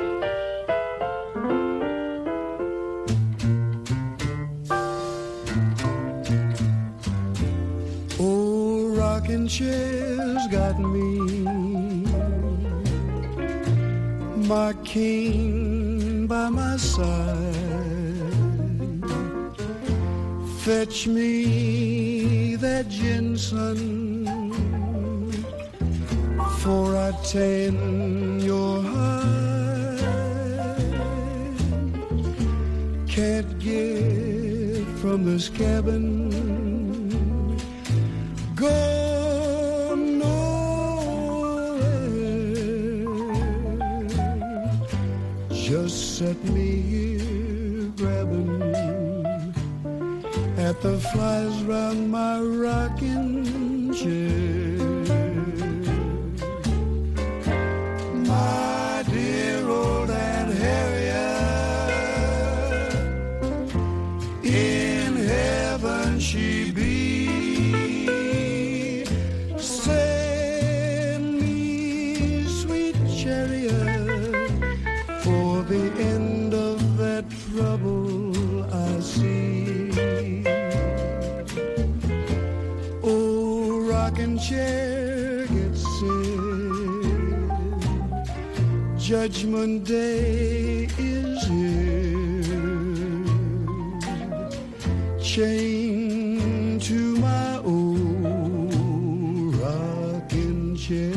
Oh, rocking chairs got me, my king by my side. Fetch me that ginseng, for I tend your hide. Can't get from this cabin, go nowhere. Just set me here grabbing at the flies round my rocking chair. My dear old Aunt Harriet, in heaven she be. Say sea. Oh, rocking chair gets set. Judgment Day is here. Chained to my old rocking chair.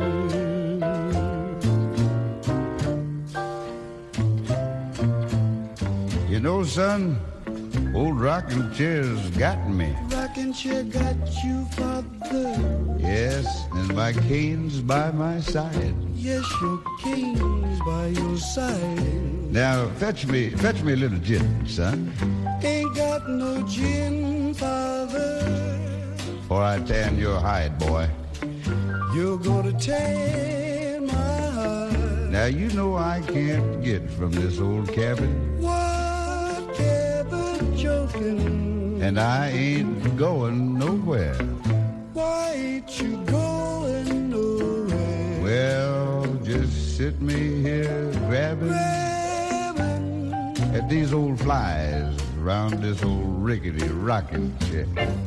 You know, son, old rocking chair's got me. Rocking chair got you, father. Yes, and my cane's by my side. Yes, your cane's by your side. Now, fetch me, fetch me a little gin, son. Ain't got no gin, father. Or I tan your hide, boy. You're gonna tan my hide. Now, you know I can't get from this old cabin. What cabin joking? And I ain't going nowhere. Why ain't you going nowhere? Well, just sit me here grabbing, grabbing at these old flies around this old rickety rocking chair.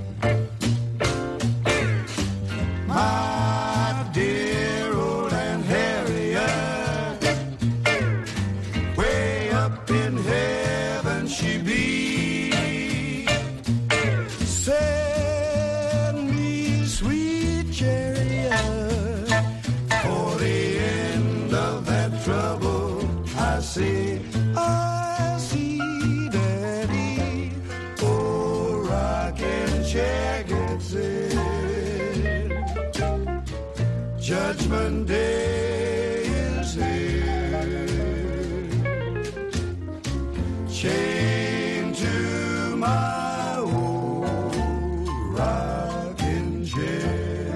My dear old Aunt Harriet, way up in heaven she be. Send me sweet chariot for the end of that trouble I see. I see Daddy, oh rocking chair gets it. Judgment Day is here. Chained to my old rocking chair.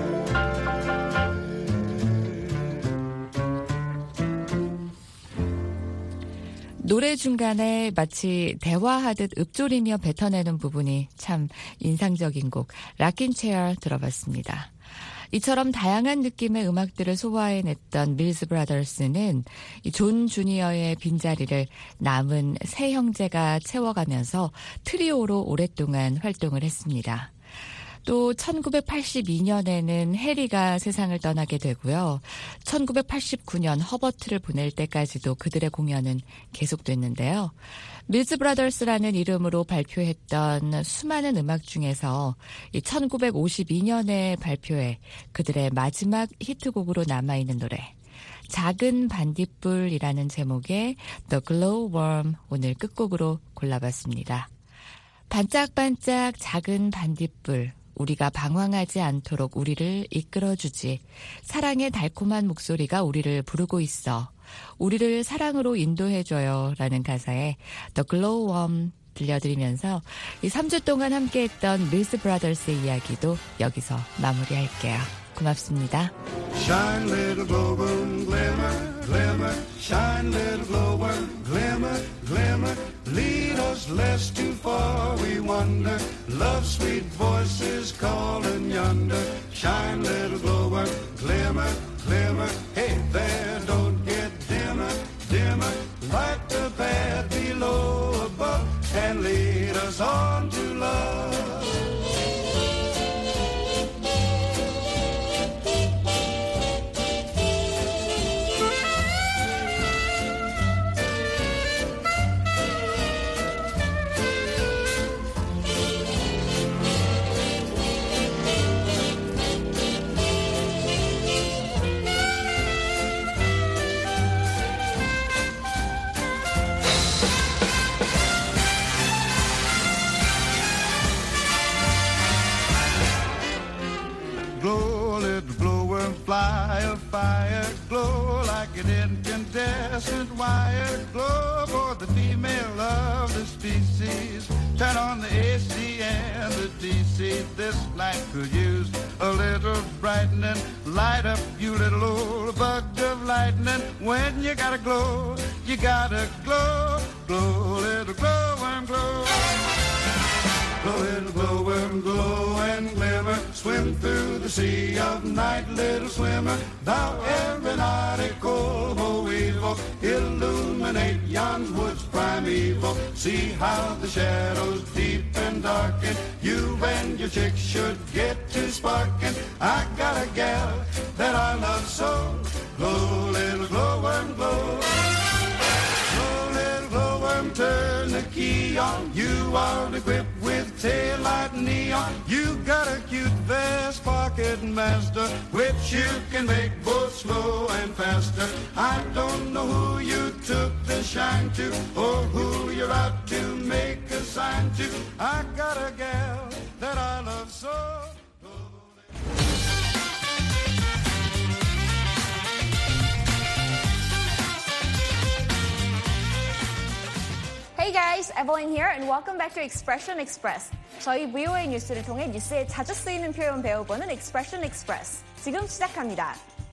노래 중간에 마치 대화하듯 읊조리며 뱉어내는 부분이 참 인상적인 곡 락킹 체어 들어봤습니다. 이처럼 다양한 느낌의 음악들을 소화해냈던 밀스 브라더스는 존 주니어의 빈자리를 남은 세 형제가 채워가면서 트리오로 오랫동안 활동을 했습니다. 또 천구백팔십이 년에는 해리가 세상을 떠나게 되고요. 천구백팔십구 년 허버트를 보낼 때까지도 그들의 공연은 계속됐는데요. 밀스 브라더스라는 이름으로 발표했던 수많은 음악 중에서 천구백오십이 년에 발표해 그들의 마지막 히트곡으로 남아있는 노래 작은 반딧불이라는 제목의 The Glowworm 오늘 끝곡으로 골라봤습니다. 반짝반짝 작은 반딧불 우리가 방황하지 않도록 우리를 이끌어주지. 사랑의 달콤한 목소리가 우리를 부르고 있어. 우리를 사랑으로 인도해줘요. 라는 가사에 The Glowworm 들려드리면서 이 삼 주 동안 함께했던 밀스 브라더스의 이야기도 여기서 마무리할게요. 고맙습니다. Shine little glowworm, glimmer, glimmer. Shine little glowworm, glimmer, glimmer. Lead us lest too far we wander. Love sweet voices calling yonder. Shine little glowworm, glimmer, glimmer. Hey there, don't get dimmer, dimmer. Light the path below above and lead us on to love. Fly a fire, glow like an incandescent wire. Glow for the female of the species. Turn on the A C and the D C. This light could use a little brightening. Light up, you little old bug of lightning. When you gotta glow, you gotta glow. Glow, little glowworm, glow. Glow, little glowworm, glow and glimmer. Swim through the sea of night, little swimmer. Thou aeronautical, oh evil, illuminate yon woods primeval. evil. See how the shadows deep and darken. You and your chick should get to sparking. I got a gal that I love so. Glow, little glowworm, glow. Glow, little glowworm, turn the key on. You are equipped with taillight neon. You got a cute vest pocket master, which you can make both slow and faster. I don't know who you took the shine to, or who you're out to make a sign to. I got a gal that I love so. Hey guys, Evelyn here and welcome back to Expression Express. 저희 브이오에이 뉴스를 통해 뉴스에 자주 쓰이는 표현 배워보는 Expression Express. 지금 시작합니다.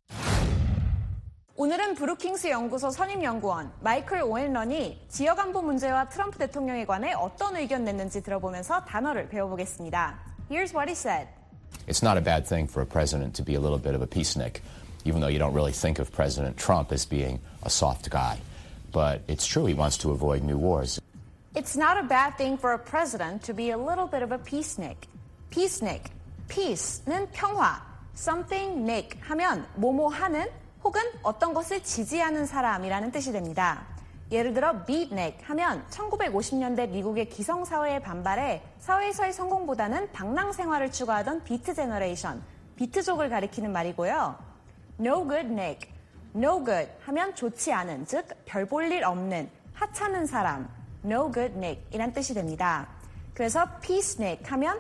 오늘은 브루킹스 연구소 선임연구원 마이클 오앤런이 지역 안보 문제와 트럼프 대통령에 관해 어떤 의견 냈는지 들어보면서 단어를 배워보겠습니다. Here's what he said. It's not a bad thing for a president to be a little bit of a peacenik, even though you don't really think of President Trump as being a soft guy. But it's true he wants to avoid new wars. It's not a bad thing for a president to be a little bit of a peacenik. Peacenik, peace는 평화, something nick 하면 뭐뭐 하는 혹은 어떤 것을 지지하는 사람이라는 뜻이 됩니다. 예를 들어 beatnik 하면 천구백오십 년대 미국의 기성사회의 반발에 사회에서의 성공보다는 방랑 생활을 추구하던 비트 제너레이션, 비트족을 가리키는 말이고요. No good nick, no good 하면 좋지 않은, 즉 별 볼 일 없는, 하찮은 사람, no good nick 이란 뜻이 됩니다. 그래서 peacenik 하면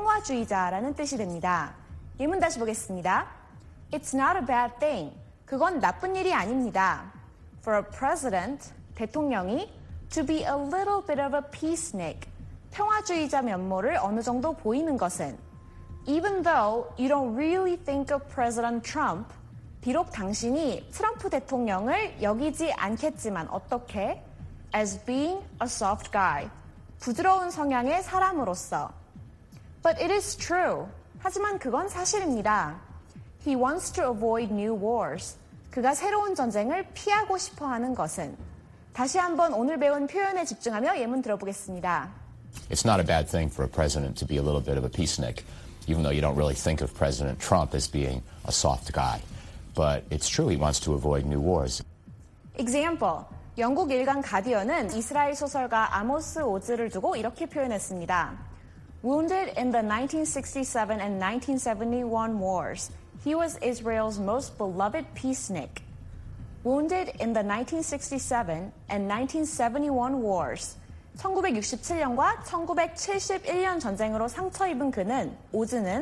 평화주의자라는 뜻이 됩니다. 예문 다시 보겠습니다. It's not a bad thing. 그건 나쁜 일이 아닙니다. For a president, 대통령이 to be a little bit of a peacenik, 평화주의자 면모를 어느 정도 보이는 것은 even though you don't really think of President Trump, 비록 당신이 트럼프 대통령을 여기지 않겠지만 어떻게? As being a soft guy, 부드러운 성향의 사람으로서. But it is true. 하지만 그건 사실입니다. He wants to avoid new wars. 그가 새로운 전쟁을 피하고 싶어 하는 것은. 다시 한번 오늘 배운 표현에 집중하며 예문 들어보겠습니다. It's not a bad thing for a president to be a little bit of a peacenik, even though you don't really think of President Trump as being a soft guy. But it's true he wants to avoid new wars. Example. 영국 일간 가디언은 이스라엘 소설가 아모스 오즈를 두고 이렇게 표현했습니다. Wounded in the nineteen sixty-seven and nineteen seventy-one wars, he was Israel's most beloved peacenik. Wounded in the nineteen sixty-seven and nineteen seventy-one wars, 천구백육십칠 년과 천구백칠십일 년 전쟁으로 상처 입은 그는, 오즈는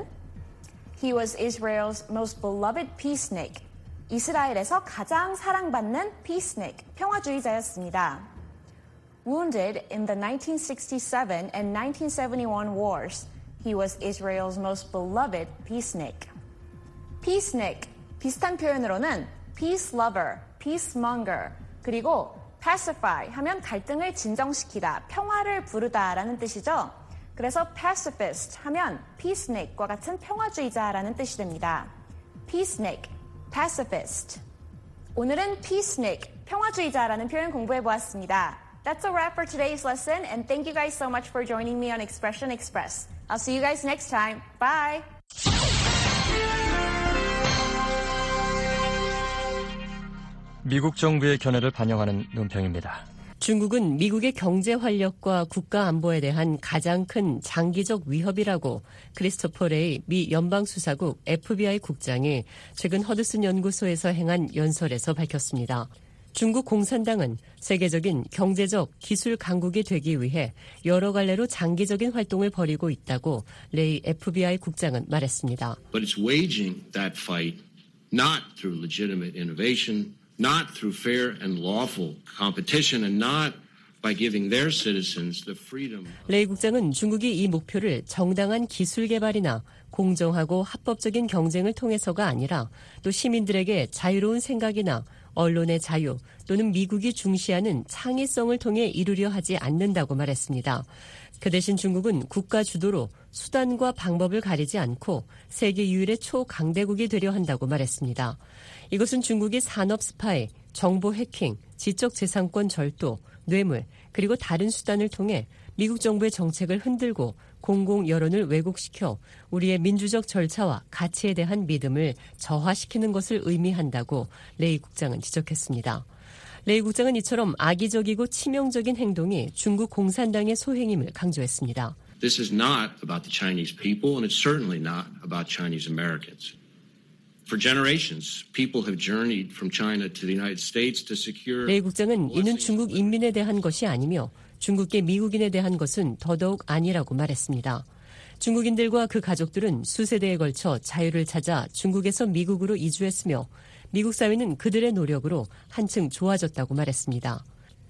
He was Israel's most beloved peacenik. 이스라엘에서 가장 사랑받는 peacenik, 평화주의자였습니다. Wounded in the nineteen sixty-seven and nineteen seventy-one wars, he was Israel's most beloved peacenik. peacenik, 비슷한 표현으로는 peace lover, peacemonger, 그리고 pacify 하면 갈등을 진정시키다, 평화를 부르다라는 뜻이죠. 그래서 pacifist 하면 peacenik과 같은 평화주의자라는 뜻이 됩니다. peacenik, pacifist. 오늘은 peacenik, 평화주의자라는 표현 공부해 보았습니다. That's a wrap for today's lesson, and thank you guys so much for joining me on Expression Express. I'll see you guys next time. Bye! 미국 정부의 견해를 반영하는 논평입니다. 중국은 미국의 경제 활력과 국가 안보에 대한 가장 큰 장기적 위협이라고 크리스토퍼 레이 미 연방수사국 에프비아이 국장이 최근 허드슨 연구소에서 행한 연설에서 밝혔습니다. 중국 공산당은 세계적인 경제적 기술 강국이 되기 위해 여러 갈래로 장기적인 활동을 벌이고 있다고 레이 에프비아이 국장은 말했습니다. But it's waging that fight not through legitimate innovation, not through fair and lawful competition, and not by giving their citizens the freedom. 레이 국장은 중국이 이 목표를 정당한 기술 개발이나 공정하고 합법적인 경쟁을 통해서가 아니라 또 시민들에게 자유로운 생각이나 언론의 자유 또는 미국이 중시하는 창의성을 통해 이루려 하지 않는다고 말했습니다. 그 대신 중국은 국가 주도로 수단과 방법을 가리지 않고 세계 유일의 초강대국이 되려 한다고 말했습니다. 이것은 중국이 산업 스파이, 정보 해킹, 지적재산권 절도, 뇌물, 그리고 다른 수단을 통해 미국 정부의 정책을 흔들고 공공 여론을 왜곡시켜 우리의 민주적 절차와 가치에 대한 믿음을 저하시키는 것을 의미한다고 레이 국장은 지적했습니다. 레이 국장은 이처럼 악의적이고 치명적인 행동이 중국 공산당의 소행임을 강조했습니다. This is not about the Chinese people, and it's certainly not about Chinese Americans. For generations, people have journeyed from China to the United States to secure. 레이 국장은 이는 중국 인민에 대한 것이 아니며 중국계 미국인에 대한 것은 더더욱 아니라고 말했습니다. 중국인들과 그 가족들은 수세대에 걸쳐 자유를 찾아 중국에서 미국으로 이주했으며 미국 사회는 그들의 노력으로 한층 좋아졌다고 말했습니다.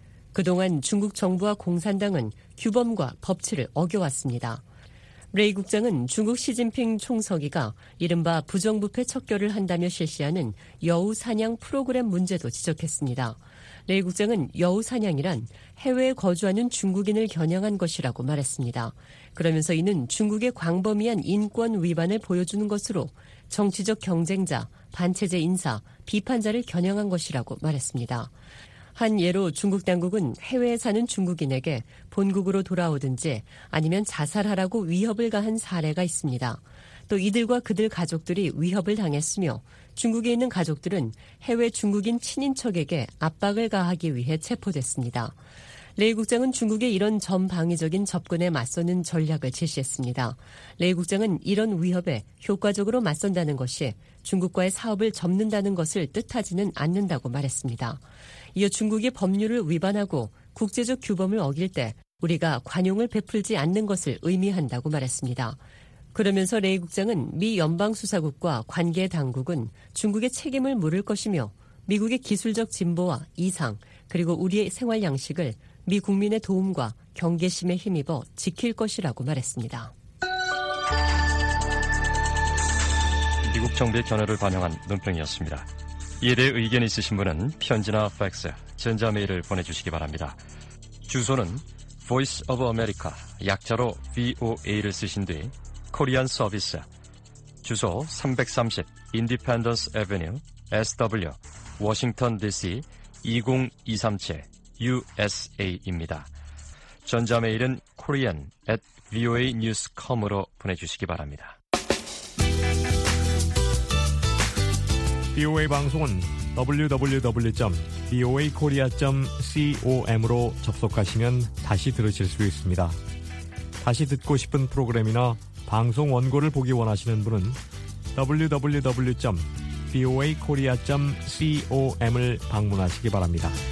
그동안 중국 정부와 공산당은 규범과 법치를 어겨왔습니다. 레이 국장은 중국 시진핑 총서기가 이른바 부정부패 척결을 한다며 실시하는 여우 사냥 프로그램 문제도 지적했습니다. 레이 국장은 여우 사냥이란 해외에 거주하는 중국인을 겨냥한 것이라고 말했습니다. 그러면서 이는 중국의 광범위한 인권 위반을 보여주는 것으로 정치적 경쟁자, 반체제 인사, 비판자를 겨냥한 것이라고 말했습니다. 한 예로 중국 당국은 해외에 사는 중국인에게 본국으로 돌아오든지 아니면 자살하라고 위협을 가한 사례가 있습니다. 또 이들과 그들 가족들이 위협을 당했으며 중국에 있는 가족들은 해외 중국인 친인척에게 압박을 가하기 위해 체포됐습니다. 레이 국장은 중국의 이런 전방위적인 접근에 맞서는 전략을 제시했습니다. 레이 국장은 이런 위협에 효과적으로 맞선다는 것이 중국과의 사업을 접는다는 것을 뜻하지는 않는다고 말했습니다. 이어 중국이 법률을 위반하고 국제적 규범을 어길 때 우리가 관용을 베풀지 않는 것을 의미한다고 말했습니다. 그러면서 레이 국장은 미 연방수사국과 관계 당국은 중국의 책임을 물을 것이며 미국의 기술적 진보와 이상 그리고 우리의 생활 양식을 미 국민의 도움과 경계심에 힘입어 지킬 것이라고 말했습니다. 미국 정부의 견해를 반영한 논평이었습니다. 이에 대해 의견 있으신 분은 편지나 팩스, 전자메일을 보내주시기 바랍니다. 주소는 Voice of America, 약자로 브이오에이를 쓰신 뒤 코리안 서비스, 주소 삼백삼십 Independence Avenue, 에스더블유, 워싱턴 디씨 이공이삼칠 유에스에이입니다. 전자메일은 korean at voa news dot com으로 보내주시기 바랍니다. 브이오에이 방송은 더블유 더블유 더블유 점 브이오에이 코리아 점 com으로 접속하시면 다시 들으실 수 있습니다. 다시 듣고 싶은 프로그램이나 방송 원고를 보기 원하시는 분은 더블유 더블유 더블유 점 브이오에이 코리아 점 com을 방문하시기 바랍니다.